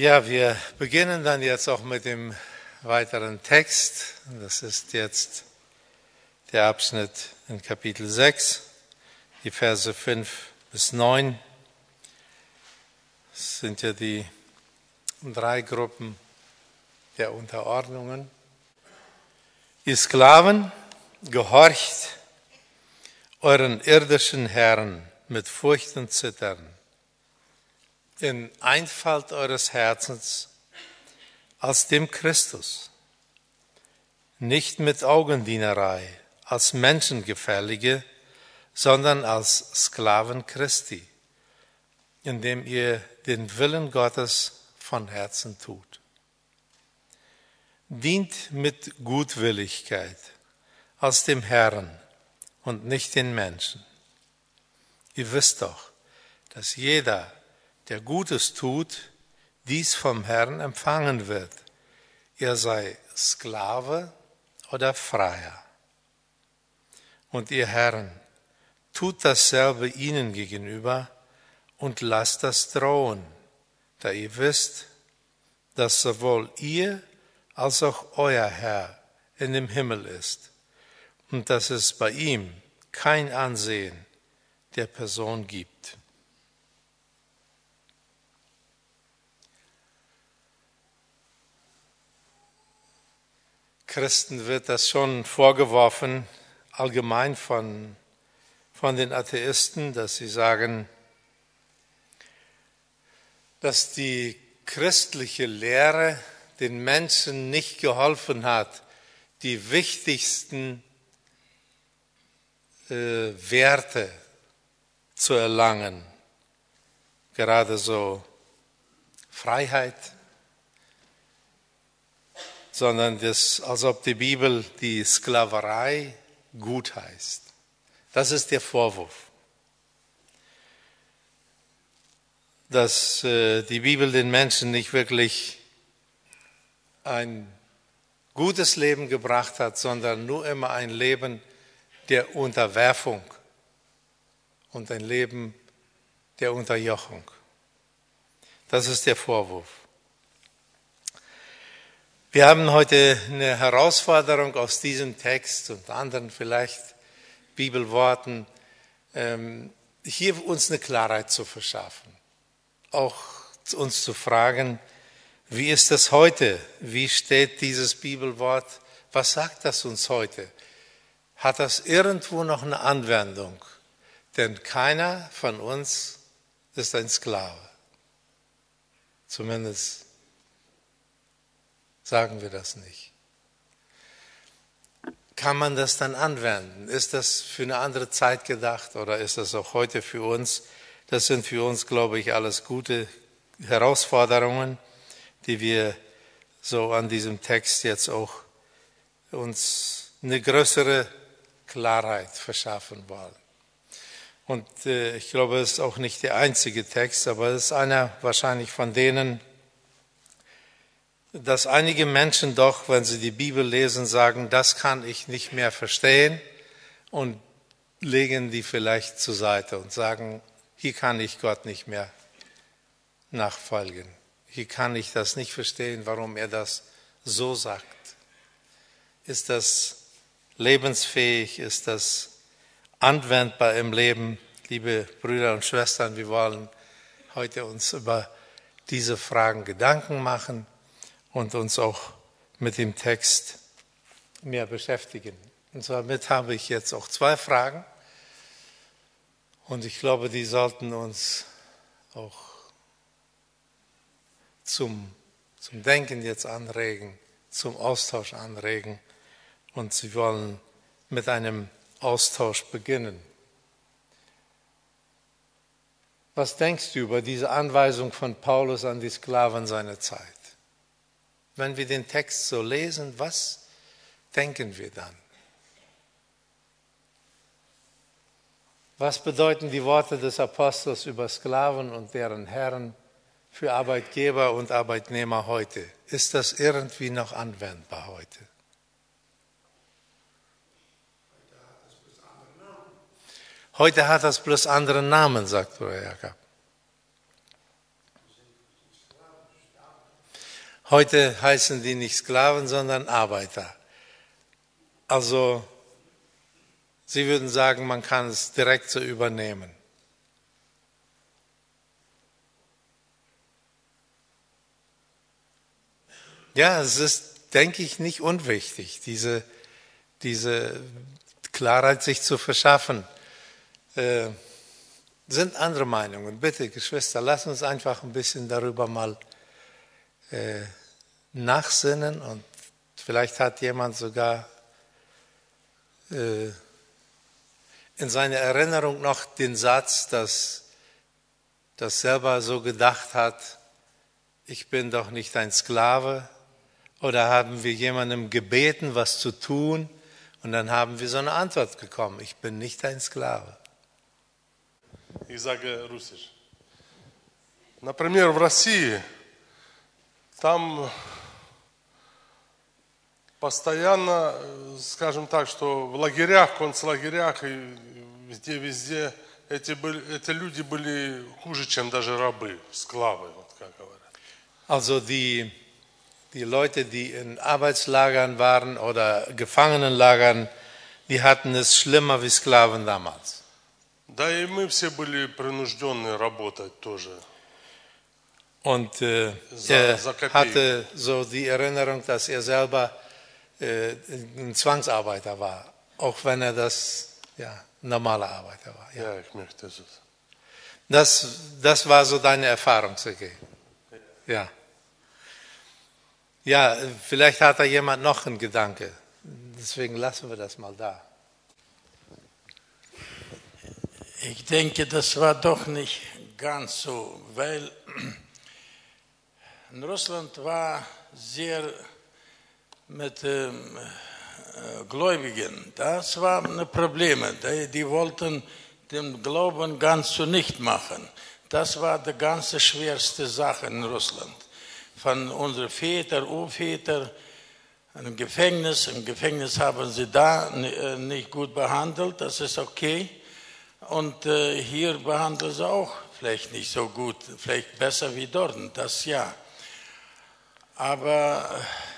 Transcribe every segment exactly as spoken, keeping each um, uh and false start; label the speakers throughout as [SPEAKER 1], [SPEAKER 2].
[SPEAKER 1] Ja, wir beginnen dann jetzt auch mit dem weiteren Text. Das ist jetzt der Abschnitt in Kapitel sechs, die Verse fünf bis neun. Das sind ja die drei Gruppen der Unterordnungen. Ihr Sklaven, gehorcht euren irdischen Herren mit Furcht und Zittern, in Einfalt eures Herzens als dem Christus, nicht mit Augendienerei als Menschengefällige, sondern als Sklaven Christi, indem ihr den Willen Gottes von Herzen tut. Dient mit Gutwilligkeit als dem Herrn und nicht den Menschen. Ihr wisst doch, dass jeder, der Gutes tut, dies vom Herrn empfangen wird, er sei Sklave oder Freier. Und ihr Herren, tut dasselbe ihnen gegenüber und lasst das drohen, da ihr wisst, dass sowohl ihr als auch euer Herr in dem Himmel ist und dass es bei ihm kein Ansehen der Person gibt. Christen wird das schon vorgeworfen, allgemein von, von den Atheisten, dass sie sagen, dass die christliche Lehre den Menschen nicht geholfen hat, die wichtigsten äh, Werte zu erlangen. Gerade so Freiheit, sondern das, als ob die Bibel die Sklaverei gut heißt. Das ist der Vorwurf. Dass äh, die Bibel den Menschen nicht wirklich ein gutes Leben gebracht hat, sondern nur immer ein Leben der Unterwerfung und ein Leben der Unterjochung. Das ist der Vorwurf. Wir haben heute eine Herausforderung aus diesem Text und anderen vielleicht Bibelworten, ähm, hier uns eine Klarheit zu verschaffen. Auch uns zu fragen, wie ist das heute? Wie steht dieses Bibelwort? Was sagt das uns heute? Hat das irgendwo noch eine Anwendung? Denn keiner von uns ist ein Sklave. Zumindest sagen wir das nicht. Kann man das dann anwenden? Ist das für eine andere Zeit gedacht oder ist das auch heute für uns? Das sind für uns, glaube ich, alles gute Herausforderungen, die wir so an diesem Text jetzt auch uns eine größere Klarheit verschaffen wollen. Und äh, ich glaube, es ist auch nicht der einzige Text, aber es ist einer wahrscheinlich von denen, dass einige Menschen doch, wenn sie die Bibel lesen, sagen, das kann ich nicht mehr verstehen und legen die vielleicht zur Seite und sagen, hier kann ich Gott nicht mehr nachfolgen. Hier kann ich das nicht verstehen, warum er das so sagt. Ist das lebensfähig? Ist das anwendbar im Leben? Liebe Brüder und Schwestern, wir wollen heute uns über diese Fragen Gedanken machen und uns auch mit dem Text mehr beschäftigen. Und damit habe ich jetzt auch zwei Fragen. Und ich glaube, die sollten uns auch zum, zum Denken jetzt anregen, zum Austausch anregen. Und sie wollen mit einem Austausch beginnen. Was denkst du über diese Anweisung von Paulus an die Sklaven seiner Zeit? Wenn wir den Text so lesen, was denken wir dann? Was bedeuten die Worte des Apostels über Sklaven und deren Herren für Arbeitgeber und Arbeitnehmer heute? Ist das irgendwie noch anwendbar heute? Heute hat das bloß andere Namen, sagt Bruder Jakob. Heute heißen die nicht Sklaven, sondern Arbeiter. Also Sie würden sagen, man kann es direkt so übernehmen. Ja, es ist, denke ich, nicht unwichtig, diese, diese Klarheit sich zu verschaffen. Äh, sind andere Meinungen. Bitte, Geschwister, lass uns einfach ein bisschen darüber mal äh, nachsinnen und vielleicht hat jemand sogar äh, in seiner Erinnerung noch den Satz, dass das selber so gedacht hat, ich bin doch nicht ein Sklave. Oder haben wir jemandem gebeten, was zu tun und dann haben wir so eine Antwort bekommen, ich bin nicht ein Sklave.
[SPEAKER 2] Ich sage Russisch. Например, в России там постоянно, скажем так, что в лагерях, концлагерях и везде-везде эти, были, эти люди были хуже, чем даже рабы, склавы, вот как говорят.
[SPEAKER 1] Also die, die Leute, die in Arbeitslagern waren oder Gefangenenlagern, die hatten es schlimmer wie Sklaven damals.
[SPEAKER 2] Да и мы все были принуждены работать тоже.
[SPEAKER 1] Und äh, er hatte so die Erinnerung, dass er selber äh, ein Zwangsarbeiter war, auch wenn er das ja, normale Arbeiter war. Ja.
[SPEAKER 2] Ja, ich möchte das.
[SPEAKER 1] Das, das war so deine Erfahrung, Sergej. Ja. Ja, vielleicht hat da jemand noch einen Gedanke. Deswegen lassen wir das mal da.
[SPEAKER 3] Ich denke, das war doch nicht ganz so, weil in Russland war sehr mit ähm, äh, Gläubigen. Das war ein Problem. Die, die wollten den Glauben ganz zunicht machen. Das war die ganz schwerste Sache in Russland. Von unseren Vätern, Urvätern, im Gefängnis. Im Gefängnis haben sie da nicht gut behandelt, das ist okay. Und äh, hier behandeln sie auch vielleicht nicht so gut, vielleicht besser wie dort, das ja. Aber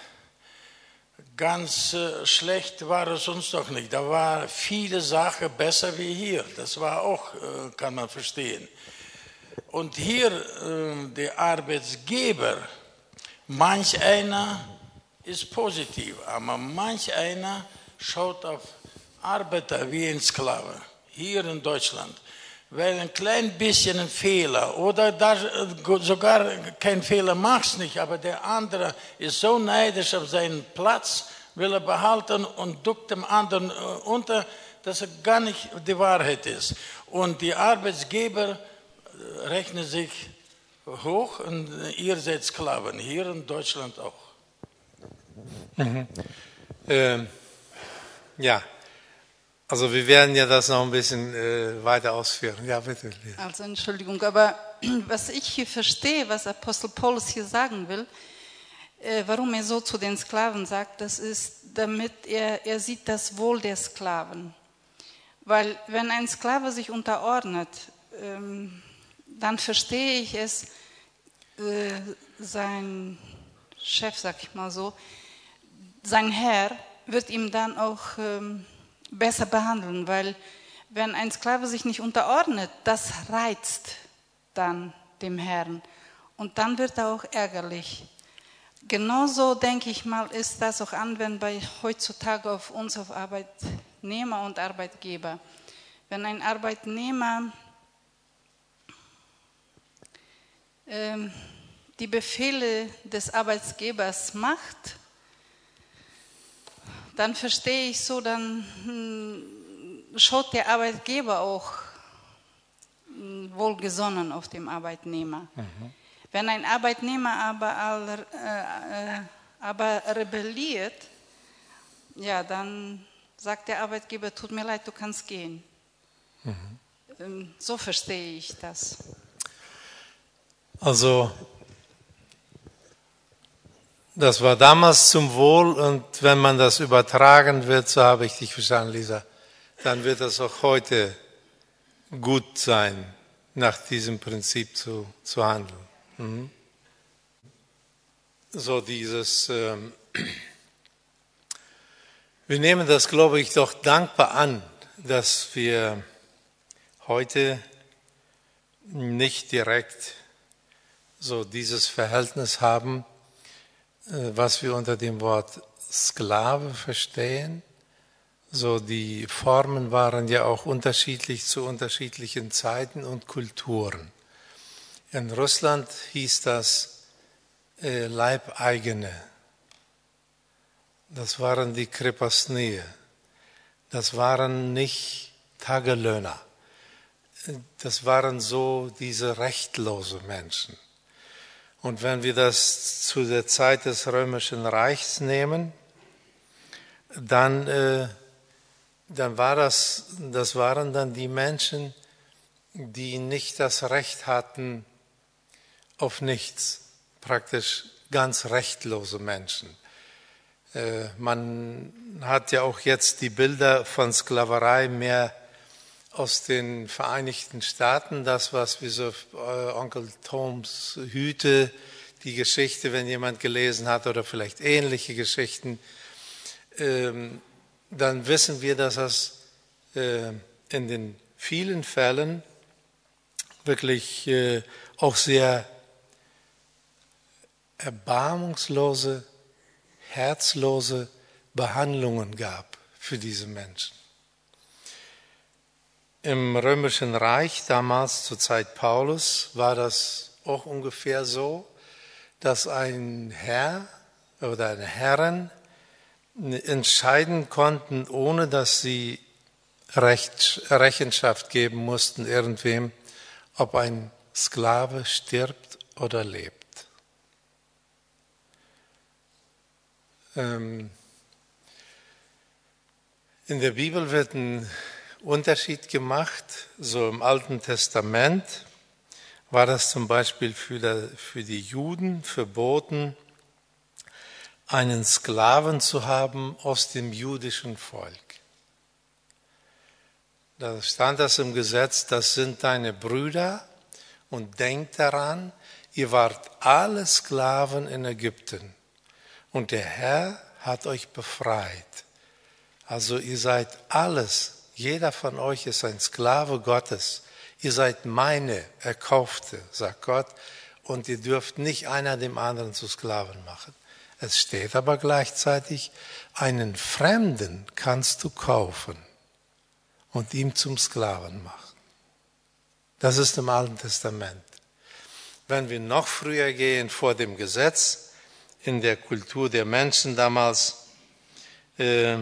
[SPEAKER 3] ganz äh, schlecht war es uns doch nicht. Da waren viele Sachen besser wie hier. Das war auch, äh, kann man verstehen. Und hier, äh, der Arbeitsgeber, manch einer ist positiv, aber manch einer schaut auf Arbeiter wie ein Sklave. Hier in Deutschland, weil ein klein bisschen ein Fehler oder da sogar kein Fehler machst nicht, aber der andere ist so neidisch auf seinen Platz, will er behalten und duckt dem anderen unter, dass er gar nicht die Wahrheit ist. Und die Arbeitsgeber rechnen sich hoch und ihr seid Sklaven, hier in Deutschland auch.
[SPEAKER 1] Mhm. Ähm, ja. Also wir werden ja das noch ein bisschen äh, weiter ausführen. Ja, bitte.
[SPEAKER 4] Also Entschuldigung, aber was ich hier verstehe, was Apostel Paulus hier sagen will, äh, warum er so zu den Sklaven sagt, das ist, damit er, er sieht das Wohl der Sklaven. Weil wenn ein Sklave sich unterordnet, ähm, dann verstehe ich es, äh, sein Chef, sag ich mal so, sein Herr wird ihm dann auch ähm, besser behandeln, weil wenn ein Sklave sich nicht unterordnet, das reizt dann dem Herrn und dann wird er auch ärgerlich. Genauso, denke ich mal, ist das auch anwendbar heutzutage auf uns, auf Arbeitnehmer und Arbeitgeber. Wenn ein Arbeitnehmer ähm, die Befehle des Arbeitgebers macht, dann verstehe ich so, dann hm, schaut der Arbeitgeber auch hm, wohlgesonnen auf den Arbeitnehmer. Mhm. Wenn ein Arbeitnehmer aber, aller, äh, äh, aber rebelliert, ja, dann sagt der Arbeitgeber, tut mir leid, du kannst gehen. Mhm. Ähm, so verstehe ich das.
[SPEAKER 1] Also das war damals zum Wohl und wenn man das übertragen wird, so habe ich dich verstanden, Lisa, dann wird das auch heute gut sein, nach diesem Prinzip zu, zu handeln. Mhm. so dieses, ähm, wir nehmen das, glaube ich, doch dankbar an, dass wir heute nicht direkt so dieses Verhältnis haben, was wir unter dem Wort Sklave verstehen. So, die Formen waren ja auch unterschiedlich zu unterschiedlichen Zeiten und Kulturen. In Russland hieß das äh, Leibeigene. Das waren die Krepostnie. Das waren nicht Tagelöhner. Das waren so diese rechtlose Menschen. Und wenn wir das zu der Zeit des Römischen Reichs nehmen, dann, äh, dann war das, das waren dann die Menschen, die nicht das Recht hatten auf nichts, praktisch ganz rechtlose Menschen. Äh, man hat ja auch jetzt die Bilder von Sklaverei mehr aus den Vereinigten Staaten, das, was wie so äh, Onkel Toms Hüte, die Geschichte, wenn jemand gelesen hat, oder vielleicht ähnliche Geschichten, ähm, dann wissen wir, dass das äh, in den vielen Fällen wirklich äh, auch sehr erbarmungslose, herzlose Behandlungen gab für diese Menschen. Im Römischen Reich, damals zur Zeit Paulus, war das auch ungefähr so, dass ein Herr oder eine Herrin entscheiden konnten, ohne dass sie Recht, Rechenschaft geben mussten irgendwem, ob ein Sklave stirbt oder lebt. Ähm, in der Bibel wird ein Unterschied gemacht. So im Alten Testament war das zum Beispiel für, der, für die Juden verboten, einen Sklaven zu haben aus dem jüdischen Volk. Da stand das im Gesetz, das sind deine Brüder, und denkt daran, ihr wart alle Sklaven in Ägypten und der Herr hat euch befreit. Also ihr seid alles. Jeder von euch ist ein Sklave Gottes. Ihr seid meine Erkaufte, sagt Gott, und ihr dürft nicht einer dem anderen zu Sklaven machen. Es steht aber gleichzeitig, einen Fremden kannst du kaufen und ihm zum Sklaven machen. Das ist im Alten Testament. Wenn wir noch früher gehen, vor dem Gesetz, in der Kultur der Menschen damals, äh,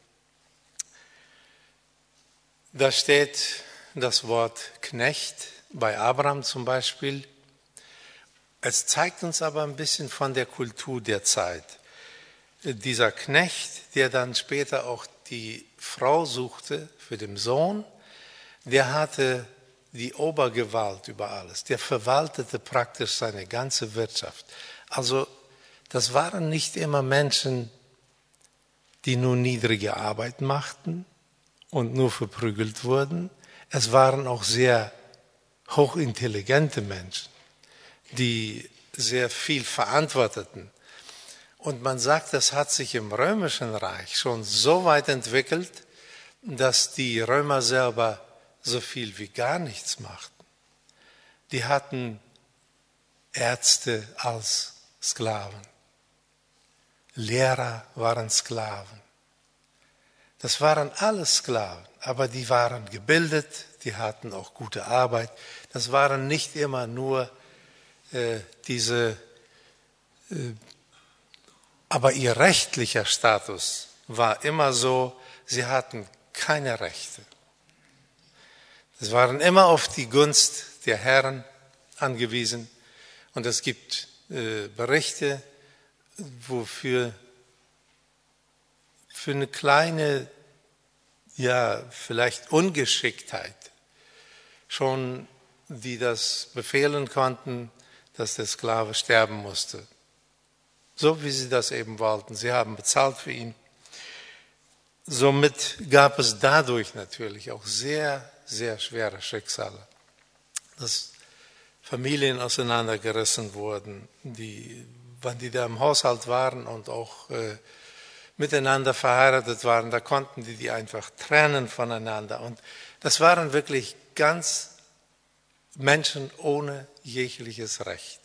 [SPEAKER 1] da steht das Wort Knecht, bei Abraham zum Beispiel. Es zeigt uns aber ein bisschen von der Kultur der Zeit. Dieser Knecht, der dann später auch die Frau suchte für den Sohn, der hatte die Obergewalt über alles. Der verwaltete praktisch seine ganze Wirtschaft. Also das waren nicht immer Menschen, die nur niedrige Arbeit machten und nur verprügelt wurden. Es waren auch sehr hochintelligente Menschen, die sehr viel verantworteten. Und man sagt, das hat sich im Römischen Reich schon so weit entwickelt, dass die Römer selber so viel wie gar nichts machten. Die hatten Ärzte als Sklaven. Lehrer waren Sklaven. Das waren alles Sklaven, aber die waren gebildet, die hatten auch gute Arbeit. Das waren nicht immer nur äh, diese, äh, aber ihr rechtlicher Status war immer so, sie hatten keine Rechte. Es waren immer auf die Gunst der Herren angewiesen. Und es gibt äh, Berichte, wofür für eine kleine, ja, vielleicht Ungeschicktheit schon, die das befehlen konnten, dass der Sklave sterben musste. So wie sie das eben wollten. Sie haben bezahlt für ihn. Somit gab es dadurch natürlich auch sehr, sehr schwere Schicksale, dass Familien auseinandergerissen wurden, die wenn die da im Haushalt waren und auch äh, miteinander verheiratet waren, da konnten die die einfach trennen voneinander. Und das waren wirklich ganz Menschen ohne jegliches Recht.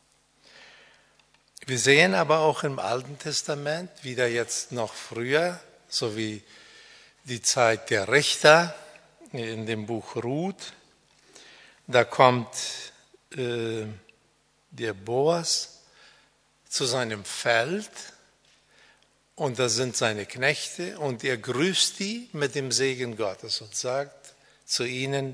[SPEAKER 1] Wir sehen aber auch im Alten Testament, wieder jetzt noch früher, so wie die Zeit der Richter in dem Buch Ruth, da kommt äh, der Boas zu seinem Feld und da sind seine Knechte und er grüßt die mit dem Segen Gottes und sagt zu ihnen,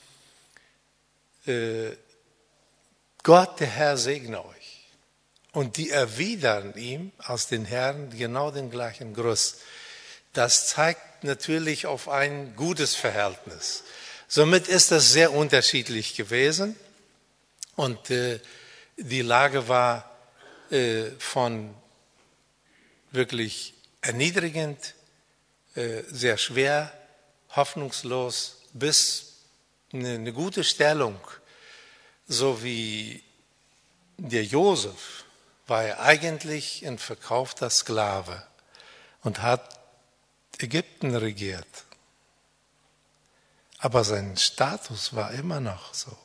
[SPEAKER 1] äh, Gott, der Herr, segne euch. Und die erwidern ihm aus den Herren genau den gleichen Gruß. Das zeigt natürlich auf ein gutes Verhältnis. Somit ist das sehr unterschiedlich gewesen und äh, die Lage war äh, von wirklich erniedrigend, äh, sehr schwer, hoffnungslos bis eine, eine gute Stellung, so wie der Josef war er eigentlich ein verkaufter Sklave und hat Ägypten regiert. Aber sein Status war immer noch so.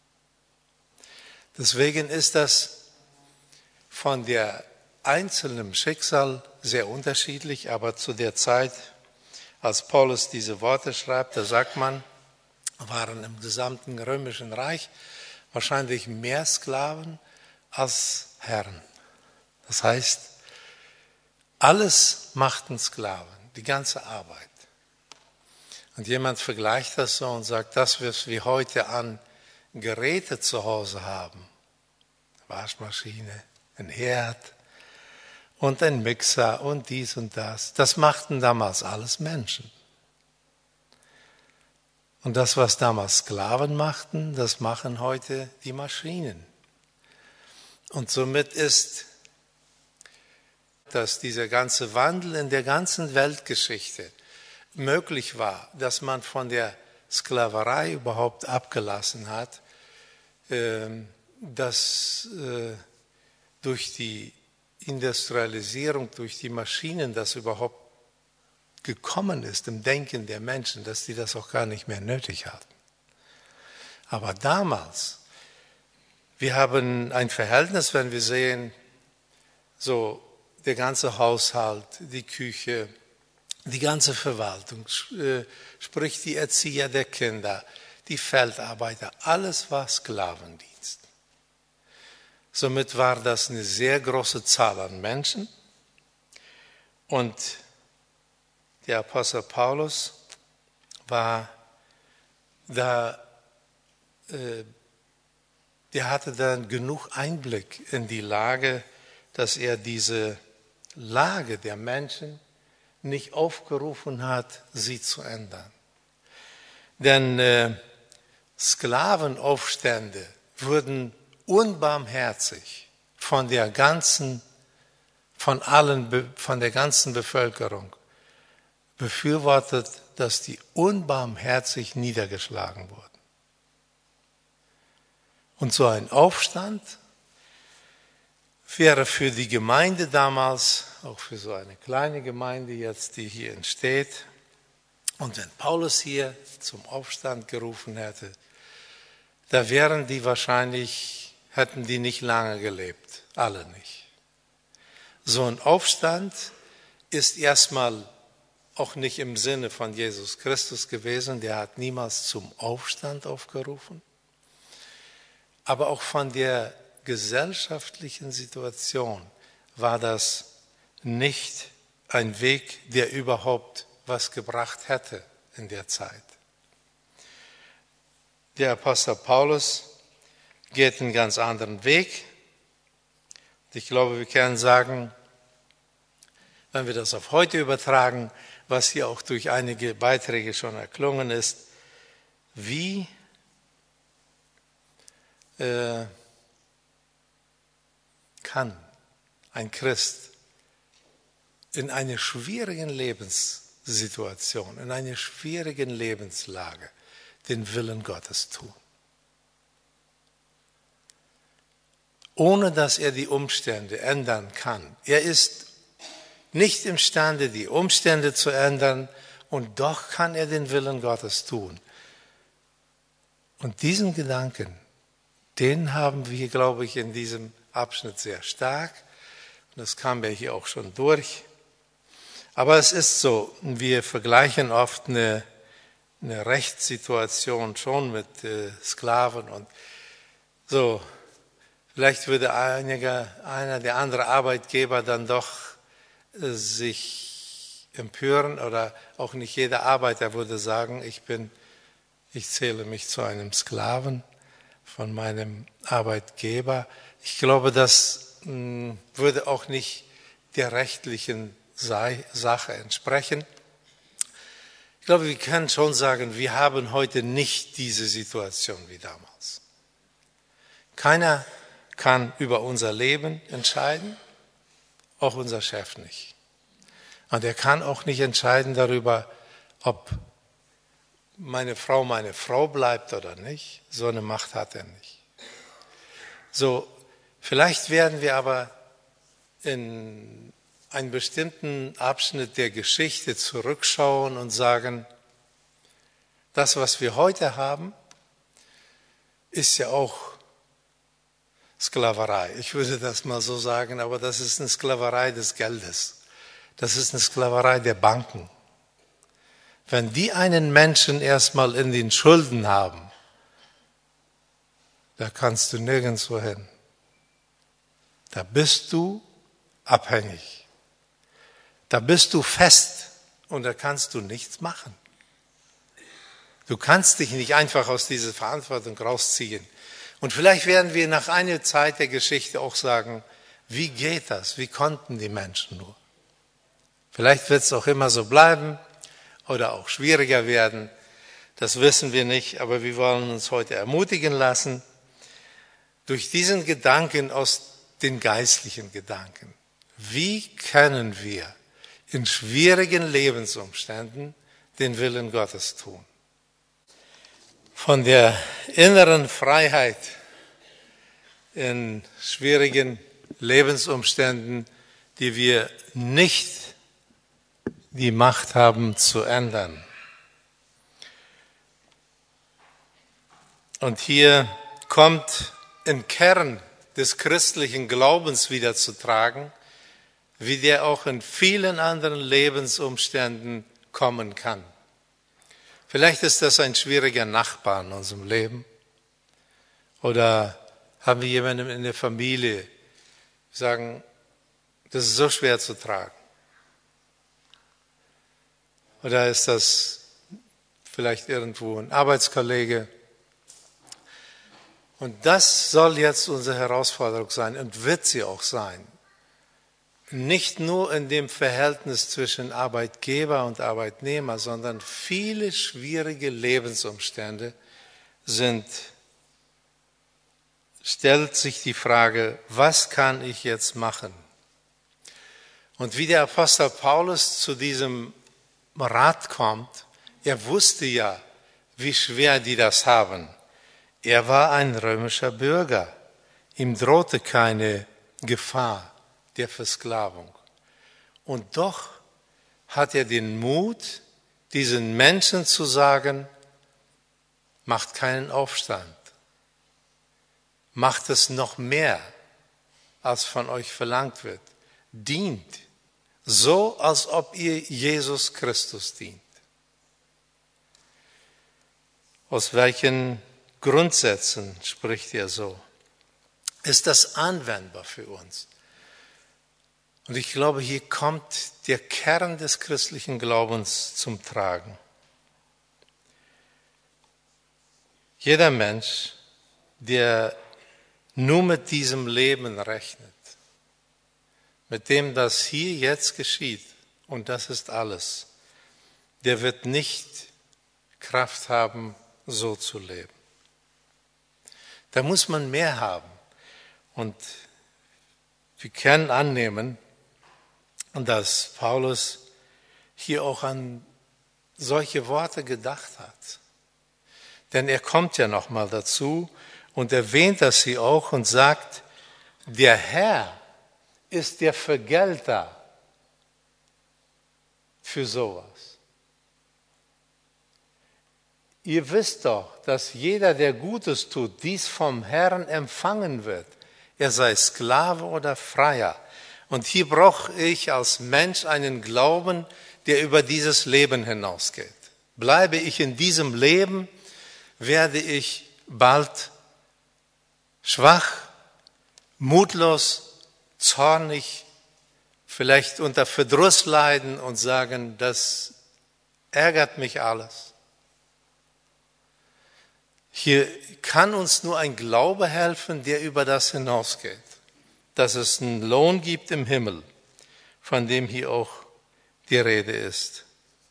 [SPEAKER 1] Deswegen ist das von der einzelnen Schicksal sehr unterschiedlich, aber zu der Zeit, als Paulus diese Worte schreibt, da sagt man, waren im gesamten römischen Reich wahrscheinlich mehr Sklaven als Herren. Das heißt, alles machten Sklaven, die ganze Arbeit. Und jemand vergleicht das so und sagt, das, was wir heute an Geräte zu Hause haben, Waschmaschine, ein Herd und ein Mixer und dies und das, das machten damals alles Menschen. Und das, was damals Sklaven machten, das machen heute die Maschinen. Und somit ist, dass dieser ganze Wandel in der ganzen Weltgeschichte möglich war, dass man von der Sklaverei überhaupt abgelassen hat, dass durch die Industrialisierung, durch die Maschinen das überhaupt gekommen ist im Denken der Menschen, dass die das auch gar nicht mehr nötig hatten. Aber damals, wir haben ein Verhältnis, wenn wir sehen, so der ganze Haushalt, die Küche, die ganze Verwaltung, sprich die Erzieher der Kinder, die Feldarbeiter, alles war Sklavendienst. Somit war das eine sehr große Zahl an Menschen. Und der Apostel Paulus war da, äh, der hatte dann genug Einblick in die Lage, dass er diese Lage der Menschen nicht aufgerufen hat, sie zu ändern. Denn äh, Sklavenaufstände wurden unbarmherzig von der ganzen, von allen, von der ganzen Bevölkerung befürwortet, dass die unbarmherzig niedergeschlagen wurden. Und so ein Aufstand wäre für die Gemeinde damals, auch für so eine kleine Gemeinde jetzt, die hier entsteht, und wenn Paulus hier zum Aufstand gerufen hätte, da wären die wahrscheinlich, hätten die nicht lange gelebt, alle nicht. So ein Aufstand ist erstmal auch nicht im Sinne von Jesus Christus gewesen, der hat niemals zum Aufstand aufgerufen, aber auch von der gesellschaftlichen Situation war das nicht ein Weg, der überhaupt was gebracht hätte in der Zeit. Der Apostel Paulus geht einen ganz anderen Weg. Ich glaube, wir können sagen, wenn wir das auf heute übertragen, was hier auch durch einige Beiträge schon erklungen ist, wie äh, kann ein Christ in einer schwierigen Lebenssituation, in einer schwierigen Lebenslage den Willen Gottes tun? ohne dass er die Umstände ändern kann. Er ist nicht imstande, die Umstände zu ändern, und doch kann er den Willen Gottes tun. Und diesen Gedanken, den haben wir, glaube ich, in diesem Abschnitt sehr stark. Und das kam ja hier auch schon durch. Aber es ist so, wir vergleichen oft eine, eine Rechtssituation schon mit äh, Sklaven und so. Vielleicht würde einiger, einer der andere Arbeitgeber dann doch äh, sich empören, oder auch nicht jeder Arbeiter würde sagen, ich bin, ich zähle mich zu einem Sklaven von meinem Arbeitgeber. Ich glaube, das mh, würde auch nicht der rechtlichen Sache entsprechen. Ich glaube, wir können schon sagen, wir haben heute nicht diese Situation wie damals. Keiner kann über unser Leben entscheiden, auch unser Chef nicht. Und er kann auch nicht entscheiden darüber, ob meine Frau meine Frau bleibt oder nicht. So eine Macht hat er nicht. So, vielleicht werden wir aber in einen bestimmten Abschnitt der Geschichte zurückschauen und sagen, das, was wir heute haben, ist ja auch Sklaverei. Ich würde das mal so sagen, aber das ist eine Sklaverei des Geldes. Das ist eine Sklaverei der Banken. Wenn die einen Menschen erstmal in den Schulden haben, da kannst du nirgendwo hin. Da bist du abhängig. Da bist du fest und da kannst du nichts machen. Du kannst dich nicht einfach aus dieser Verantwortung rausziehen. Und vielleicht werden wir nach einer Zeit der Geschichte auch sagen, wie geht das? Wie konnten die Menschen nur? Vielleicht wird es auch immer so bleiben oder auch schwieriger werden. Das wissen wir nicht, aber wir wollen uns heute ermutigen lassen, durch diesen Gedanken aus den geistlichen Gedanken. Wie können wir in schwierigen Lebensumständen den Willen Gottes tun? Von der inneren Freiheit in schwierigen Lebensumständen, die wir nicht die Macht haben zu ändern. Und hier kommt im Kern des christlichen Glaubens wieder zu tragen, wie der auch in vielen anderen Lebensumständen kommen kann. Vielleicht ist das ein schwieriger Nachbar in unserem Leben. Oder haben wir jemanden in der Familie, die sagen, das ist so schwer zu tragen. Oder ist das vielleicht irgendwo ein Arbeitskollege. Und das soll jetzt unsere Herausforderung sein und wird sie auch sein. Nicht nur in dem Verhältnis zwischen Arbeitgeber und Arbeitnehmer, sondern viele schwierige Lebensumstände sind, stellt sich die Frage, was kann ich jetzt machen? Und wie der Apostel Paulus zu diesem Rat kommt, er wusste ja, wie schwer die das haben. Er war ein römischer Bürger. Ihm drohte keine Gefahr der Versklavung. Und doch hat er den Mut, diesen Menschen zu sagen, macht keinen Aufstand. Macht es noch mehr, als von euch verlangt wird. Dient, so als ob ihr Jesus Christus dient. Aus welchen Grundsätzen spricht er so? Ist das anwendbar für uns? Und ich glaube, hier kommt der Kern des christlichen Glaubens zum Tragen. Jeder Mensch, der nur mit diesem Leben rechnet, mit dem, das hier jetzt geschieht, und das ist alles, der wird nicht Kraft haben, so zu leben. Da muss man mehr haben. Und wir können annehmen, dass Paulus hier auch an solche Worte gedacht hat. Denn er kommt ja nochmal dazu und erwähnt das hier auch und sagt, Der Herr ist der Vergelter für sowas. Ihr wisst doch, dass jeder, der Gutes tut, dies vom Herrn empfangen wird. Er sei Sklave oder Freier. Und hier brauche ich als Mensch einen Glauben, der über dieses Leben hinausgeht. Bleibe ich in diesem Leben, werde ich bald schwach, mutlos, zornig, vielleicht unter Verdruss leiden und sagen, das ärgert mich alles. Hier kann uns nur ein Glaube helfen, der über das hinausgeht, dass es einen Lohn gibt im Himmel, von dem hier auch die Rede ist.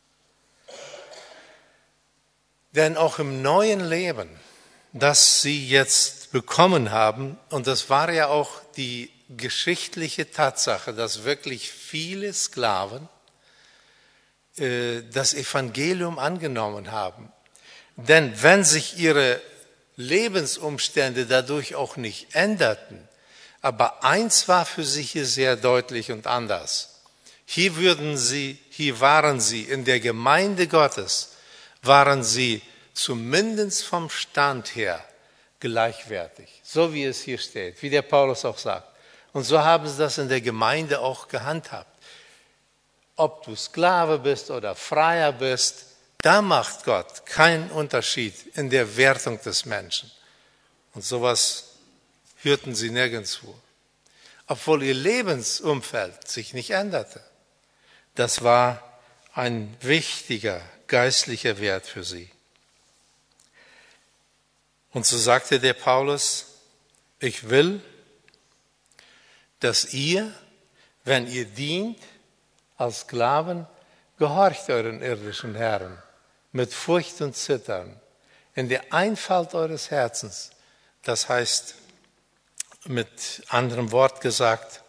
[SPEAKER 1] Denn auch im neuen Leben, das Sie jetzt bekommen haben, und das war ja auch die geschichtliche Tatsache, dass wirklich viele Sklaven äh, das Evangelium angenommen haben. Denn wenn sich ihre Lebensumstände dadurch auch nicht änderten, aber eins war für sie hier sehr deutlich und anders. Hier würden sie, hier waren sie in der Gemeinde Gottes, waren sie zumindest vom Stand her gleichwertig, so wie es hier steht, wie der Paulus auch sagt. Und so haben sie das in der Gemeinde auch gehandhabt. Ob du Sklave bist oder Freier bist, da macht Gott keinen Unterschied in der Wertung des Menschen. Und sowas hörten sie nirgendwo. Obwohl ihr Lebensumfeld sich nicht änderte. Das war ein wichtiger geistlicher Wert für sie. Und so sagte der Paulus, ich will, dass ihr, wenn ihr dient als Sklaven, gehorcht euren irdischen Herren mit Furcht und Zittern, in der Einfalt eures Herzens. Das heißt, mit anderem Wort gesagt,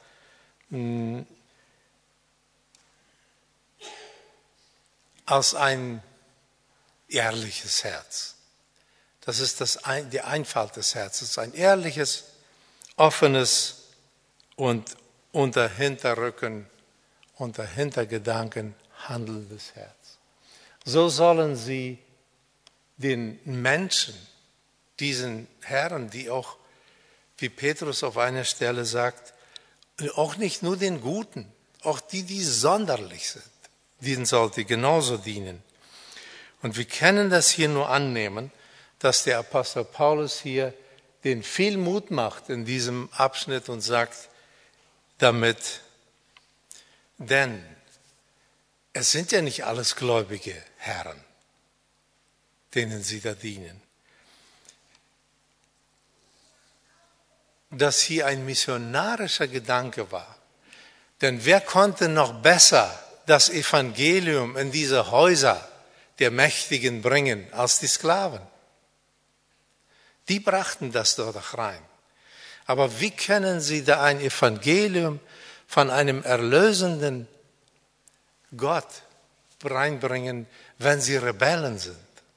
[SPEAKER 1] aus ein ehrliches Herz. Das ist das, die Einfalt des Herzens, ein ehrliches, offenes und unter Hinterrücken, unter Hintergedanken handelndes Herz. So sollen sie den Menschen, diesen Herren, die auch, wie Petrus auf einer Stelle sagt, auch nicht nur den Guten, auch die, die sonderlich sind, denen sollte genauso dienen. Und wir können das hier nur annehmen, dass der Apostel Paulus hier den viel Mut macht in diesem Abschnitt und sagt, damit, denn es sind ja nicht alles gläubige Herren, denen sie da dienen. Dass hier ein missionarischer Gedanke war. Denn wer konnte noch besser das Evangelium in diese Häuser der Mächtigen bringen als die Sklaven? Die brachten das dort rein. Aber wie können sie da ein Evangelium von einem erlösenden Gott reinbringen, wenn sie Rebellen sind?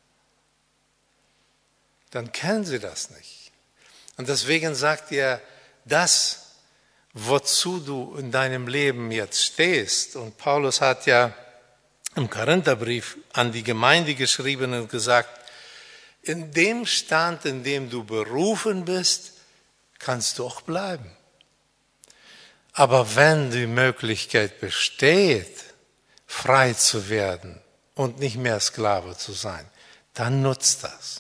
[SPEAKER 1] Dann kennen sie das nicht. Und deswegen sagt er, das, wozu du in deinem Leben jetzt stehst, und Paulus hat ja im Korintherbrief an die Gemeinde geschrieben und gesagt, in dem Stand, in dem du berufen bist, kannst du auch bleiben. Aber wenn die Möglichkeit besteht, frei zu werden und nicht mehr Sklave zu sein, dann nutzt das.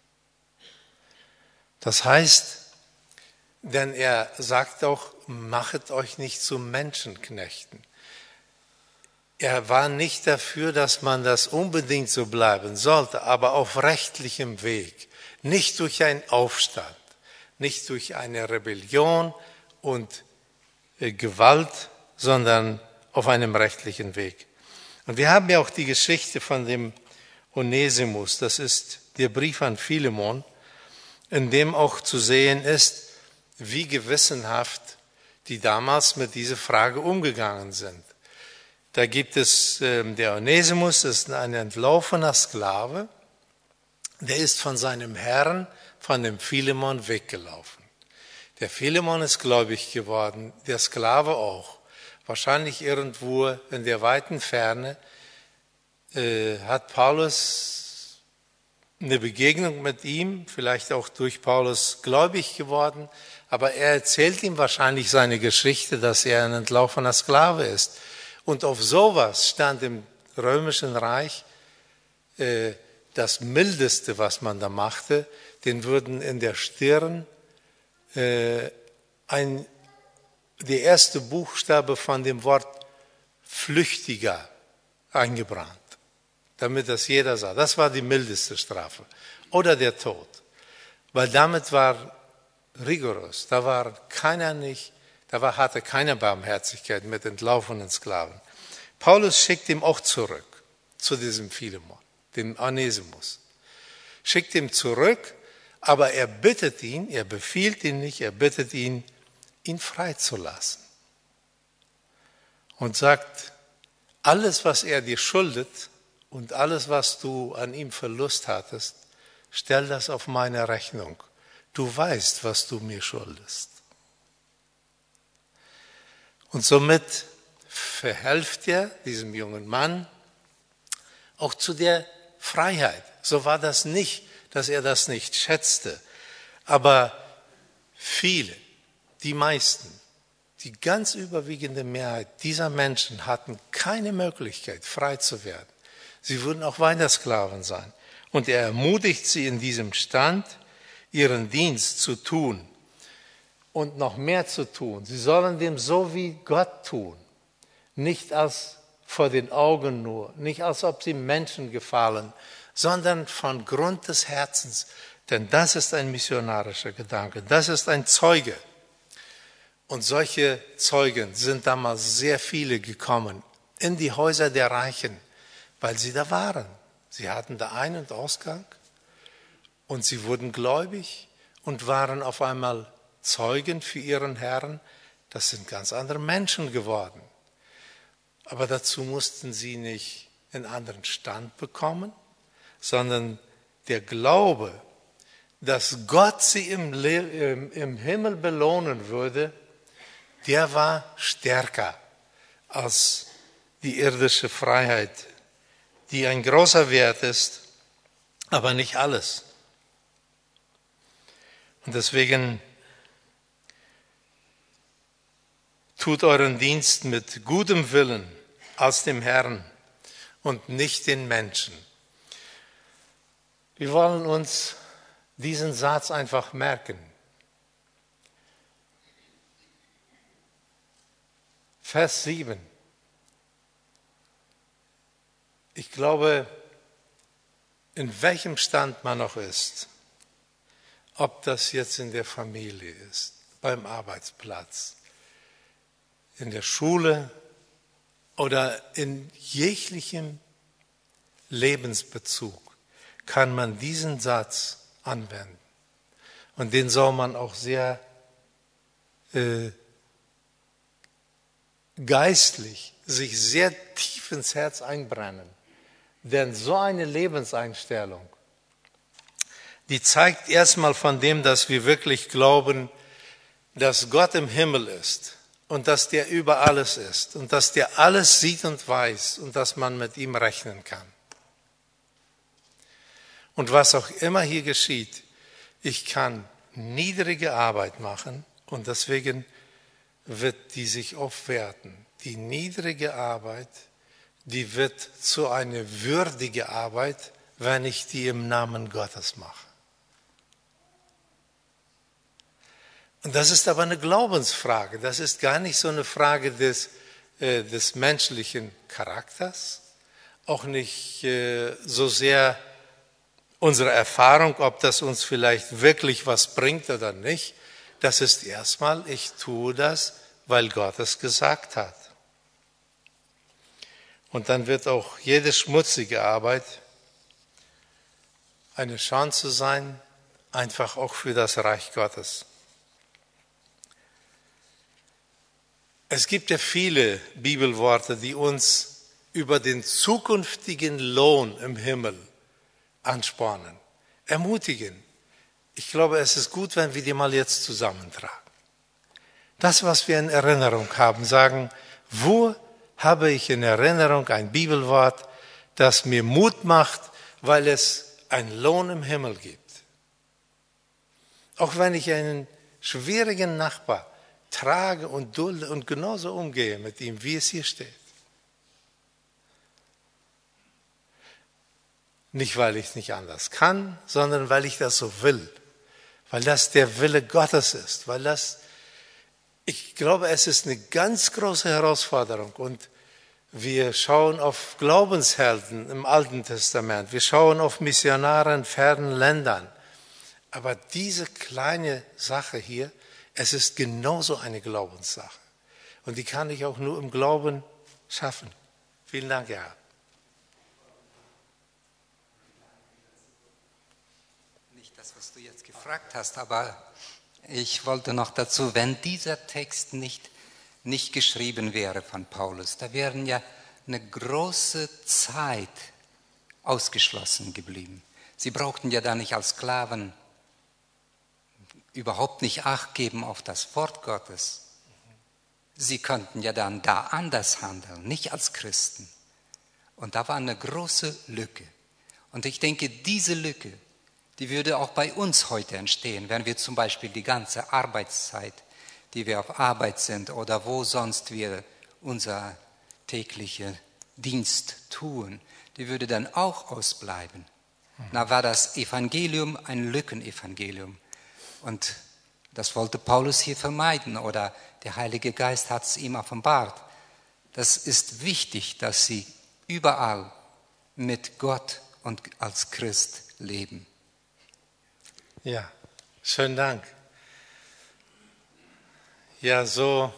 [SPEAKER 1] Das heißt, denn er sagt auch, machet euch nicht zu Menschenknechten. Er war nicht dafür, dass man das unbedingt so bleiben sollte, aber auf rechtlichem Weg, nicht durch einen Aufstand, nicht durch eine Rebellion und Gewalt, sondern auf einem rechtlichen Weg. Und wir haben ja auch die Geschichte von dem Onesimus, das ist der Brief an Philemon, in dem auch zu sehen ist, wie gewissenhaft die damals mit dieser Frage umgegangen sind. Da gibt es, äh, der Onesimus ist ein entlaufener Sklave, der ist von seinem Herrn, von dem Philemon, weggelaufen. Der Philemon ist gläubig geworden, der Sklave auch. Wahrscheinlich irgendwo in der weiten Ferne äh, hat Paulus eine Begegnung mit ihm, vielleicht auch durch Paulus gläubig geworden, aber er erzählt ihm wahrscheinlich seine Geschichte, dass er ein entlaufener Sklave ist. Und auf sowas stand im Römischen Reich äh, das Mildeste, was man da machte, den würden in der Stirn äh, ein, der erste Buchstabe von dem Wort Flüchtiger eingebrannt, damit das jeder sah. Das war die mildeste Strafe. Oder der Tod. Weil damit war rigoros, da war keiner nicht, da war, hatte keiner Barmherzigkeit mit entlaufenen Sklaven. Paulus schickt ihm auch zurück, zu diesem Philemon, dem Onesimus. Schickt ihm zurück, aber er bittet ihn, er befiehlt ihn nicht, er bittet ihn, ihn freizulassen. Und sagt, alles, was er dir schuldet und alles, was du an ihm Verlust hattest, stell das auf meine Rechnung. Du weißt, was du mir schuldest. Und somit verhelft er diesem jungen Mann auch zu der Freiheit. So war das nicht, dass er das nicht schätzte. Aber viele, die meisten, die ganz überwiegende Mehrheit dieser Menschen hatten keine Möglichkeit, frei zu werden. Sie würden auch weiter Sklaven sein. Und er ermutigt sie in diesem Stand, ihren Dienst zu tun und noch mehr zu tun. Sie sollen dem so wie Gott tun, nicht als vor den Augen nur, nicht als ob sie Menschen gefallen, sondern von Grund des Herzens. Denn das ist ein missionarischer Gedanke, das ist ein Zeuge. Und solche Zeugen sind damals sehr viele gekommen in die Häuser der Reichen, weil sie da waren. Sie hatten da Ein- und Ausgang. Und sie wurden gläubig und waren auf einmal Zeugen für ihren Herrn. Das sind ganz andere Menschen geworden. Aber dazu mussten sie nicht einen anderen Stand bekommen, sondern der Glaube, dass Gott sie im, im, im Himmel belohnen würde, der war stärker als die irdische Freiheit, die ein großer Wert ist, aber nicht alles. Und deswegen tut euren Dienst mit gutem Willen als dem Herrn und nicht den Menschen. Wir wollen uns diesen Satz einfach merken. Vers sieben. Ich glaube, in welchem Stand man noch ist, ob das jetzt in der Familie ist, beim Arbeitsplatz, in der Schule oder in jeglichem Lebensbezug, kann man diesen Satz anwenden. Und den soll man auch sehr äh, geistlich, sich sehr tief ins Herz einbrennen. Denn so eine Lebenseinstellung, die zeigt erstmal von dem, dass wir wirklich glauben, dass Gott im Himmel ist und dass der über alles ist und dass der alles sieht und weiß und dass man mit ihm rechnen kann. Und was auch immer hier geschieht, ich kann niedrige Arbeit machen und deswegen wird die sich aufwerten. Die niedrige Arbeit, die wird zu einer würdigen Arbeit, wenn ich die im Namen Gottes mache. Und das ist aber eine Glaubensfrage. Das ist gar nicht so eine Frage des, äh, des menschlichen Charakters, auch nicht äh, so sehr unsere Erfahrung, ob das uns vielleicht wirklich was bringt oder nicht. Das ist erstmal, ich tue das, weil Gott es gesagt hat. Und dann wird auch jede schmutzige Arbeit eine Chance sein, einfach auch für das Reich Gottes. Es gibt ja viele Bibelworte, die uns über den zukünftigen Lohn im Himmel anspornen, ermutigen. Ich glaube, es ist gut, wenn wir die mal jetzt zusammentragen. Das, was wir in Erinnerung haben, sagen, wo habe ich in Erinnerung ein Bibelwort, das mir Mut macht, weil es einen Lohn im Himmel gibt. Auch wenn ich einen schwierigen Nachbar trage und dulde und genauso umgehe mit ihm, wie es hier steht. Nicht, weil ich es nicht anders kann, sondern weil ich das so will. Weil das der Wille Gottes ist. Weil das, ich glaube, es ist eine ganz große Herausforderung. Und wir schauen auf Glaubenshelden im Alten Testament. Wir schauen auf Missionare in fernen Ländern. Aber diese kleine Sache hier, es ist genauso eine Glaubenssache. Und die kann ich auch nur im Glauben schaffen. Vielen Dank, Herr.
[SPEAKER 5] Nicht das, was du jetzt gefragt hast, aber ich wollte noch dazu, wenn dieser Text nicht, nicht geschrieben wäre von Paulus, da wären ja eine große Zeit ausgeschlossen geblieben. Sie brauchten ja da nicht als Sklaven überhaupt nicht Acht geben auf das Wort Gottes. Sie könnten ja dann da anders handeln, nicht als Christen. Und da war eine große Lücke. Und ich denke, diese Lücke, die würde auch bei uns heute entstehen, wenn wir zum Beispiel die ganze Arbeitszeit, die wir auf Arbeit sind oder wo sonst wir unser täglicher Dienst tun, die würde dann auch ausbleiben. Na, war das Evangelium ein Lückenevangelium. Und das wollte Paulus hier vermeiden oder der Heilige Geist hat es ihm offenbart. Das ist wichtig, dass sie überall mit Gott und als Christ leben.
[SPEAKER 1] Ja, schönen Dank. Ja, so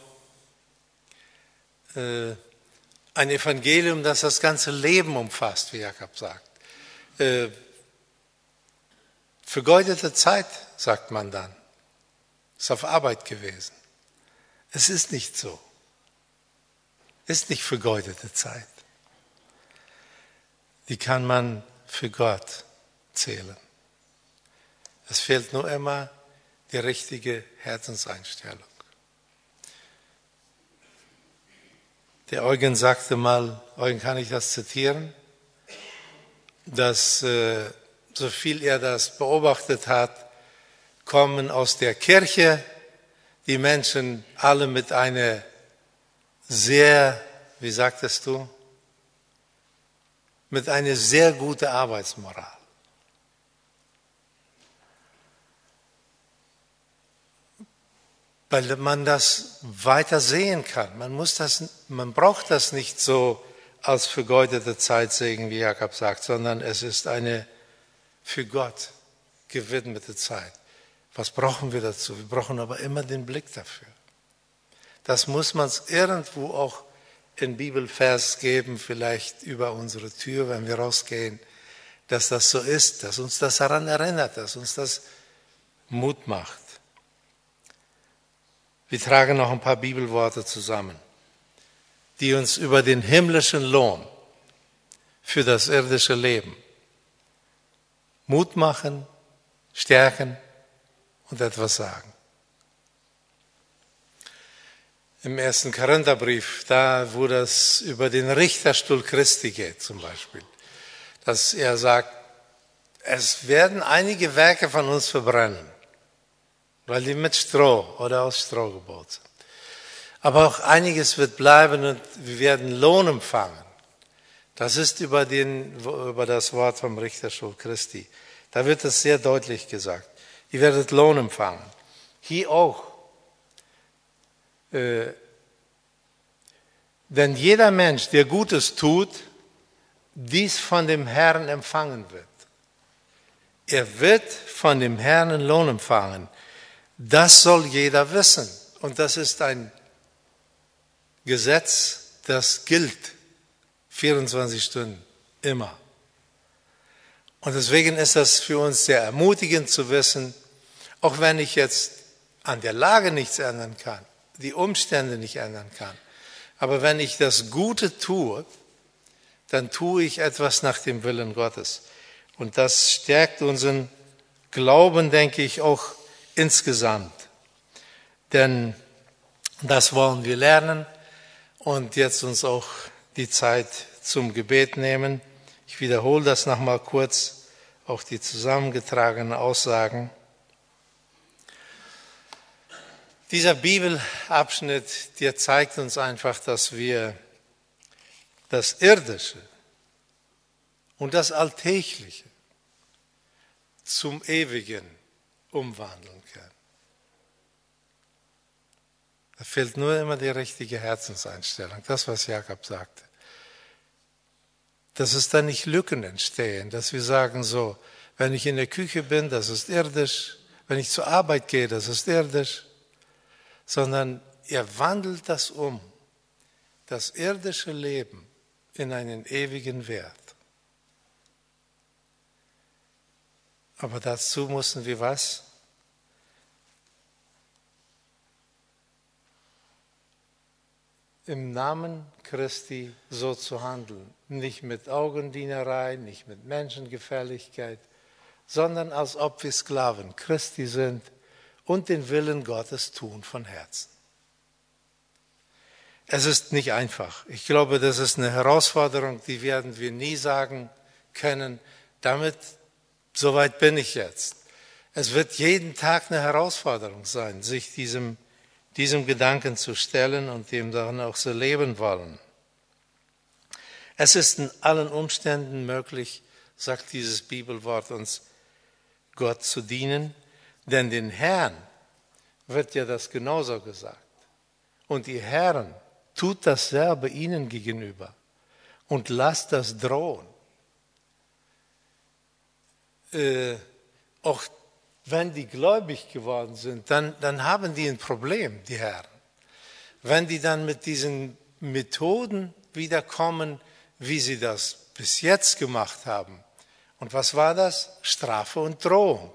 [SPEAKER 1] äh, ein Evangelium, das das ganze Leben umfasst, wie Jakob sagt. Äh, vergeudete Zeit, sagt man dann. Ist auf Arbeit gewesen. Es ist nicht so. Ist nicht vergeudete Zeit. Die kann man für Gott zählen. Es fehlt nur immer die richtige Herzenseinstellung. Der Eugen sagte mal, Eugen, kann ich das zitieren, dass äh, so viel er das beobachtet hat, kommen aus der Kirche die Menschen alle mit einer sehr, wie sagtest du, mit einer sehr guten Arbeitsmoral. Weil man das weiter sehen kann. Man muss das, man braucht das nicht so als vergeudete Zeit sehen, wie Jakob sagt, sondern es ist eine für Gott gewidmete Zeit. Was brauchen wir dazu? Wir brauchen aber immer den Blick dafür. Das muss man irgendwo auch in Bibelvers geben, vielleicht über unsere Tür, wenn wir rausgehen, dass das so ist, dass uns das daran erinnert, dass uns das Mut macht. Wir tragen noch ein paar Bibelworte zusammen, die uns über den himmlischen Lohn für das irdische Leben Mut machen, stärken und etwas sagen. Im ersten Korintherbrief, da wo das über den Richterstuhl Christi geht zum Beispiel, dass er sagt, es werden einige Werke von uns verbrennen, weil die mit Stroh oder aus Stroh gebaut sind. Aber auch einiges wird bleiben und wir werden Lohn empfangen. Das ist über, den, über das Wort vom Richterstuhl Christi. Da wird es sehr deutlich gesagt. Ihr werdet Lohn empfangen. Hier auch. Äh, denn jeder Mensch, der Gutes tut, dies von dem Herrn empfangen wird. Er wird von dem Herrn Lohn empfangen. Das soll jeder wissen. Und das ist ein Gesetz, das gilt vierundzwanzig Stunden, immer. Und deswegen ist das für uns sehr ermutigend zu wissen, auch wenn ich jetzt an der Lage nichts ändern kann, die Umstände nicht ändern kann, aber wenn ich das Gute tue, dann tue ich etwas nach dem Willen Gottes. Und das stärkt unseren Glauben, denke ich, auch insgesamt. Denn Das wollen wir lernen und jetzt uns auch die Zeit zum Gebet nehmen. Ich wiederhole das nochmal kurz, auch die zusammengetragenen Aussagen. Dieser Bibelabschnitt, der zeigt uns einfach, dass wir das Irdische und das Alltägliche zum Ewigen umwandeln können. Da fehlt nur immer die richtige Herzenseinstellung, das, was Jakob sagte. Dass es da nicht Lücken entstehen, dass wir sagen so, wenn ich in der Küche bin, das ist irdisch, wenn ich zur Arbeit gehe, das ist irdisch, sondern er wandelt das um, das irdische Leben in einen ewigen Wert. Aber dazu müssen wir was? Im Namen Christi so zu handeln. Nicht mit Augendienerei, nicht mit Menschengefälligkeit, sondern als ob wir Sklaven Christi sind und den Willen Gottes tun von Herzen. Es ist nicht einfach. Ich glaube, das ist eine Herausforderung, die werden wir nie sagen können, damit, soweit bin ich jetzt. Es wird jeden Tag eine Herausforderung sein, sich diesem diesem Gedanken zu stellen und dem dann auch so leben wollen. Es ist in allen Umständen möglich, sagt dieses Bibelwort uns, Gott zu dienen, denn den Herrn wird ja das genauso gesagt. Und ihr Herren, tut dasselbe ihnen gegenüber und lasst das drohen. Äh, auch Wenn die gläubig geworden sind, dann, dann haben die ein Problem, die Herren. Wenn die dann mit diesen Methoden wiederkommen, wie sie das bis jetzt gemacht haben. Und was war das? Strafe und Drohung.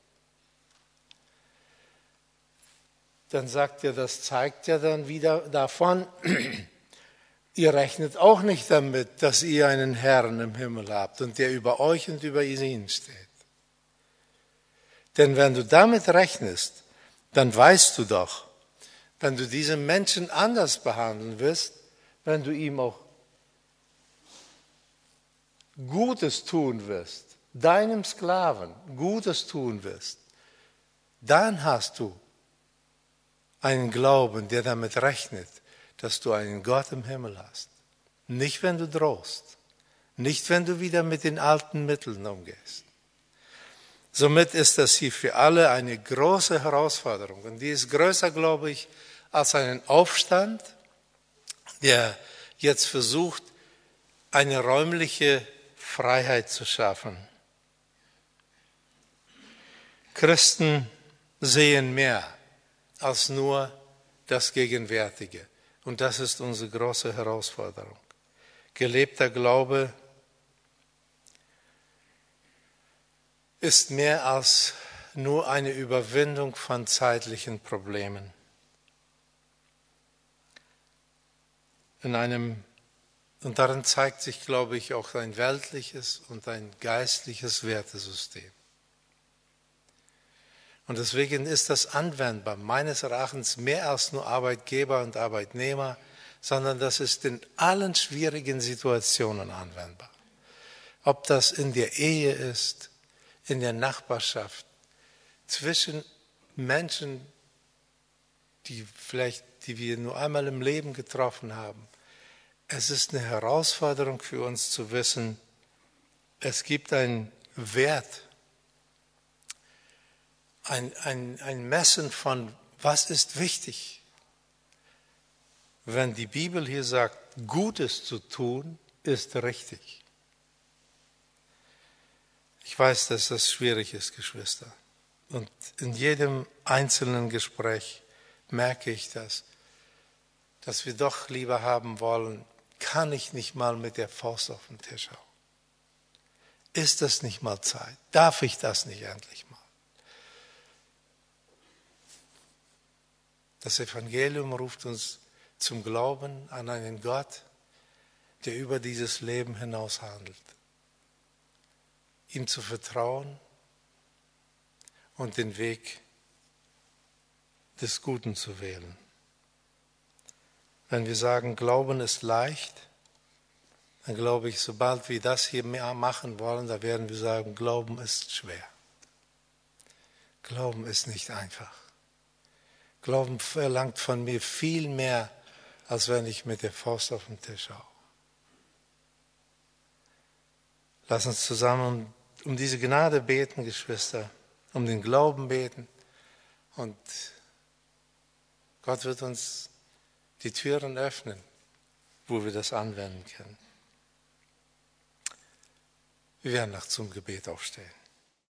[SPEAKER 1] Dann sagt er, das zeigt ja dann wieder davon, ihr rechnet auch nicht damit, dass ihr einen Herrn im Himmel habt und der über euch und über ihn steht. Denn wenn du damit rechnest, dann weißt du doch, wenn du diesen Menschen anders behandeln wirst, wenn du ihm auch Gutes tun wirst, deinem Sklaven Gutes tun wirst, dann hast du einen Glauben, der damit rechnet, dass du einen Gott im Himmel hast. Nicht, wenn du drohst, nicht, wenn du wieder mit den alten Mitteln umgehst. Somit ist das hier für alle eine große Herausforderung. Und die ist größer, glaube ich, als einen Aufstand, der jetzt versucht, eine räumliche Freiheit zu schaffen. Christen sehen mehr als nur das Gegenwärtige. Und das ist unsere große Herausforderung. Gelebter Glaube ist mehr als nur eine Überwindung von zeitlichen Problemen. In einem, und darin zeigt sich, glaube ich, auch ein weltliches und ein geistliches Wertesystem. Und deswegen ist das anwendbar, meines Erachtens mehr als nur Arbeitgeber und Arbeitnehmer, sondern das ist in allen schwierigen Situationen anwendbar. Ob das in der Ehe ist, in der Nachbarschaft, zwischen Menschen, die vielleicht, die wir nur einmal im Leben getroffen haben. Es ist eine Herausforderung für uns zu wissen, es gibt einen Wert, ein, ein, ein Messen von, was ist wichtig. Wenn die Bibel hier sagt, Gutes zu tun, ist richtig. Ich weiß, dass das schwierig ist, Geschwister. Und in jedem einzelnen Gespräch merke ich das, dass wir doch lieber haben wollen, kann ich nicht mal mit der Faust auf den Tisch hauen? Ist das nicht mal Zeit? Darf ich das nicht endlich mal? Das Evangelium ruft uns zum Glauben an einen Gott, der über dieses Leben hinaus handelt. Ihm zu vertrauen und den Weg des Guten zu wählen. Wenn wir sagen, Glauben ist leicht, dann glaube ich, sobald wir das hier mehr machen wollen, da werden wir sagen, Glauben ist schwer. Glauben ist nicht einfach. Glauben verlangt von mir viel mehr, als wenn ich mit der Faust auf den Tisch haue. Lass uns zusammen um diese Gnade beten, Geschwister, um den Glauben beten. Und Gott wird uns die Türen öffnen, wo wir das anwenden können. Wir werden noch zum Gebet aufstehen.